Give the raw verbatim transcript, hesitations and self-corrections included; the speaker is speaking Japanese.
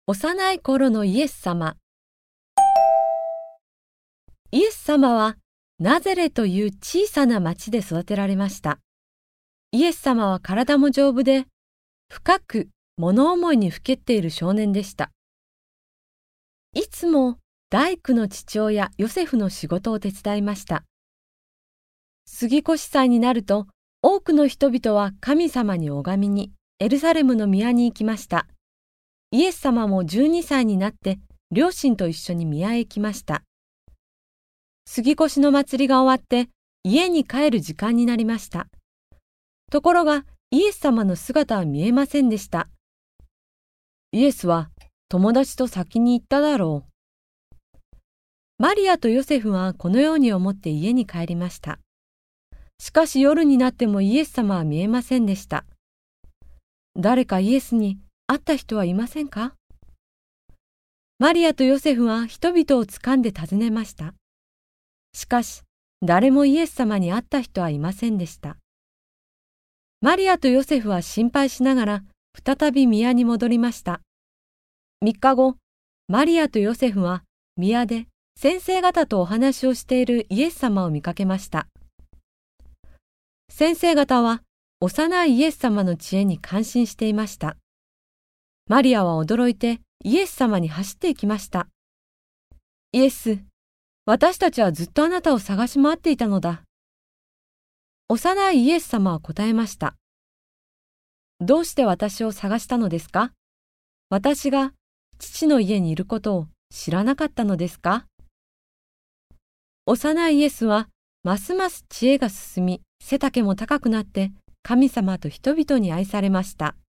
幼い頃のイエス様。イエス様はナゼレという小さな町で育てられました。イエス様は体も丈夫で、深く物思いにふけっている少年でした。いつも大工の父親ヨセフの仕事を手伝いました。杉越祭になると、多くの人々は神様に拝みにエルサレムの宮に行きました。イエス様もじゅうにさいになって両親と一緒に宮へ行きました。杉越の祭りが終わって家に帰る時間になりました。ところがイエス様の姿は見えませんでした。イエスは友達と先に行っただろう。マリアとヨセフはこのように思って家に帰りました。しかし夜になってもイエス様は見えませんでした。誰かイエスに会った人はいませんか？マリアとヨセフは人々を掴んで尋ねました。しかし、誰もイエス様に会った人はいませんでした。マリアとヨセフは心配しながら再び宮に戻りました。みっかご、マリアとヨセフは宮で先生方とお話をしているイエス様を見かけました。先生方は幼いイエス様の知恵に感心していました。マリアは驚いてイエス様に走っていきました。イエス、私たちはずっとあなたを探し回っていたのだ。幼いイエス様は答えました。どうして私を探したのですか？私が父の家にいることを知らなかったのですか？幼いイエスはますます知恵が進み、背丈も高くなって神様と人々に愛されました。